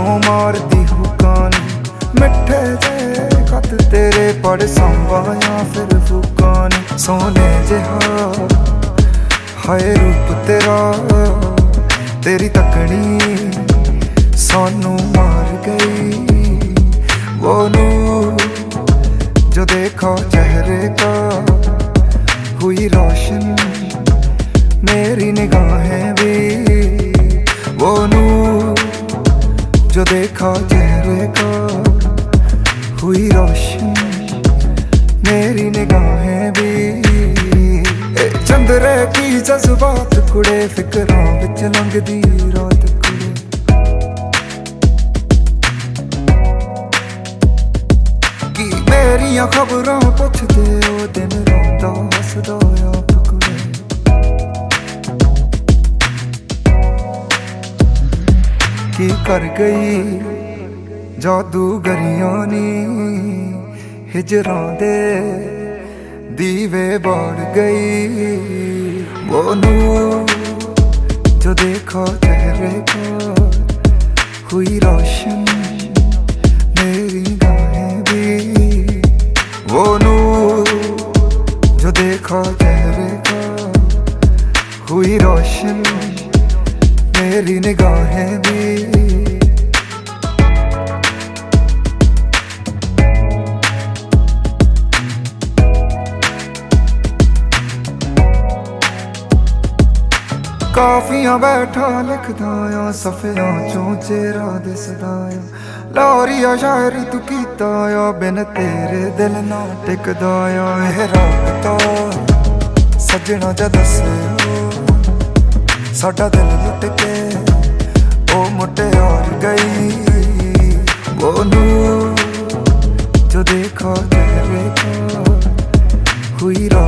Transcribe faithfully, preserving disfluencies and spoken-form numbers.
मारती हुकानी, मिठे जे खत तेरे पढ़ संभाया फिर फुकानी। सोने जिहा हाय रूप तेरा, तेरी तकनी सानू मार गई। वो नूर जो देखा चेहरे का हुई रोशन मेरी निगाहें भी। वो नूर जो देखा चेहरे का हुई रोशन मेरी निगाहें भी। चंद्रे की जज्बात कुड़े फिक्रां विच लंघदी रात कुड़े। की मेरियां खबरां पुछदे ओ दिन रोंदा हसदा आप कुड़े। की कर गई जादूगरियां नी हिजरां दे दीवे बाड़ गई। वो नूर जो देखा चेहरे का हुई रोशन मेरी निगाहें भी। वो नूर जो देखा चेहरे का हुई रोशन मेरी निगाहें भी। काफियां बैठा लिखदा आ सफियां चों चेहरा दिसदा आ। लाहौरिया शायरी तू कीता आ बिन तेरे दिल ना टिकदा आ। एह राबता सजना जा दसे साडा दिल लुट के ओ मुटियार गई। वो नूर जो देखा चेहरे का हुई